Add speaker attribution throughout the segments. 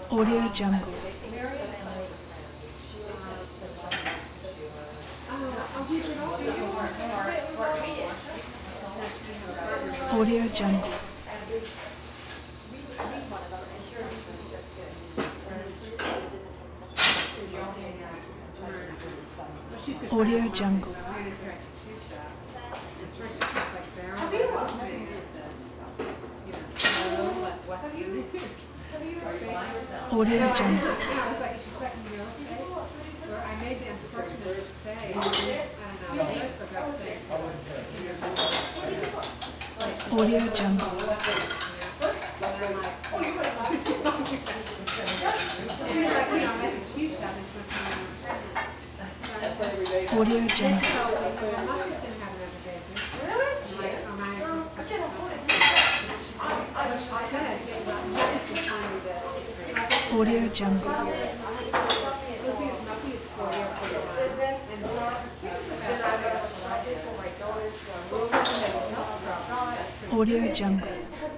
Speaker 1: Audio Jungle. Audio Jungle. Audio Jungle. Audio Jungle.
Speaker 2: I made the unfortunate mistake. I don't know.
Speaker 1: Audio Jungle. Audio Jungle. Audio Jungle. Audio Jungle.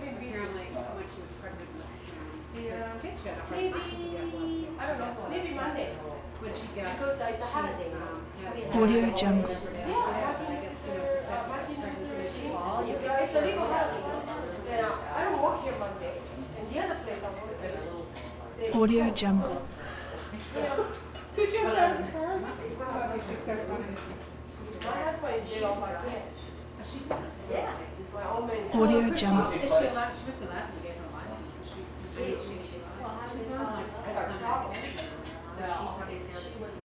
Speaker 3: Maybe Monday. Because it's a holiday.
Speaker 1: Audio Jungle.
Speaker 3: It's a legal holiday. I don't work here Monday. And the other place I work
Speaker 1: Audio Jungle.
Speaker 2: Did you have that in her? She's so funny.
Speaker 3: my husband did all my cash. Yes. My own man.
Speaker 1: Audio Jungle.
Speaker 2: Is she allowed? She was allowed to get her license. She's on like.
Speaker 3: I got a problem.
Speaker 2: So she probably